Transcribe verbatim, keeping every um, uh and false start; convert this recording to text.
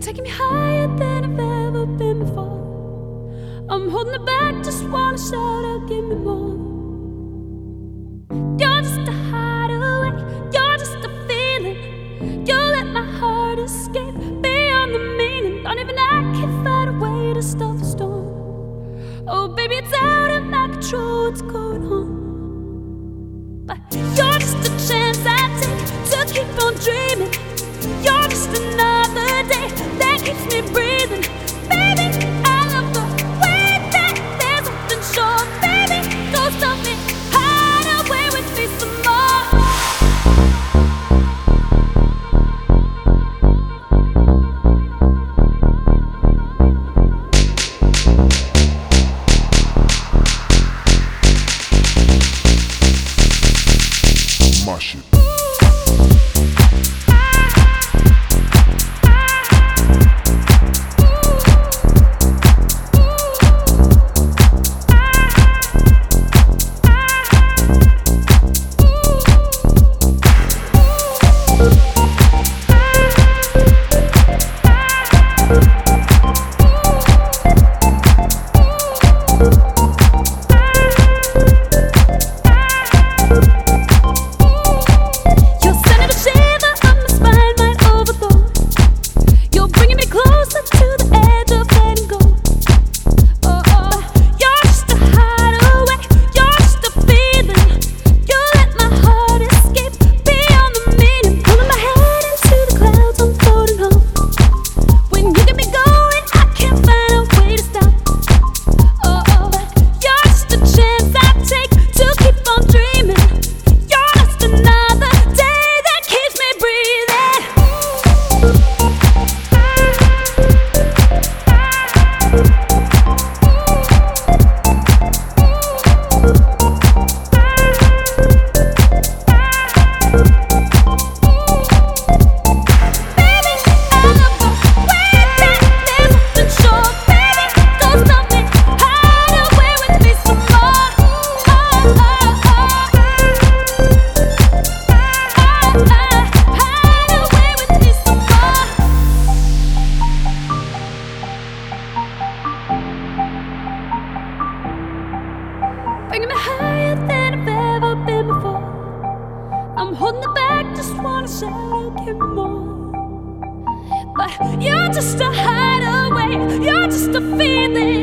taking me higher than I've ever been before. I'm holding it back, just wanna shout out, give me more. You're just a hideaway, you're just a feeling. You let my heart escape beyond the meaning. Don't even I can find a way to stop the storm. Oh baby, it's out of my control, what's going on? But you're just a chance I take to keep on dreaming. You're just another day that keeps me breathing. Baby, I love the way that there's something sure. Baby, don't stop me, hide away with me some more. My shit. Bringing me higher than I've ever been before. I'm holding it back, just wanna shout out, give me more. But you're just a hideaway, you're just a feeling.